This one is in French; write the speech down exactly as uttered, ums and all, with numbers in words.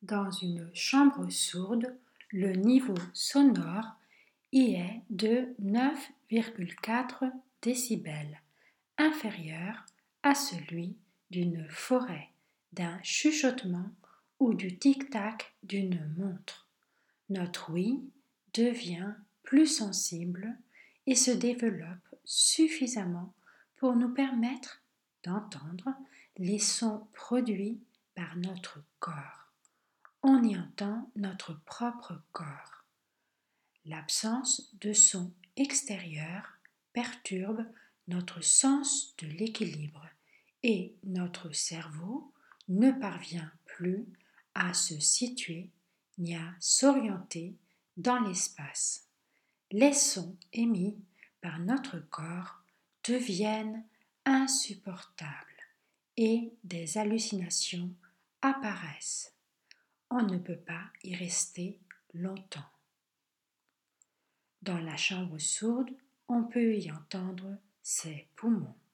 Dans une chambre sourde, le niveau sonore y est de neuf virgule quatre décibels, inférieur à celui d'une forêt, d'un chuchotement ou du tic-tac d'une montre. Notre ouïe devient plus sensible et se développe suffisamment pour nous permettre d'entendre les sons produits par notre corps. On y entend notre propre corps. L'absence de son extérieur perturbe notre sens de l'équilibre et notre cerveau ne parvient plus à se situer ni à s'orienter dans l'espace. Les sons émis par notre corps deviennent insupportables et des hallucinations apparaissent. On ne peut pas y rester longtemps. Dans la chambre sourde, on peut y entendre ses poumons.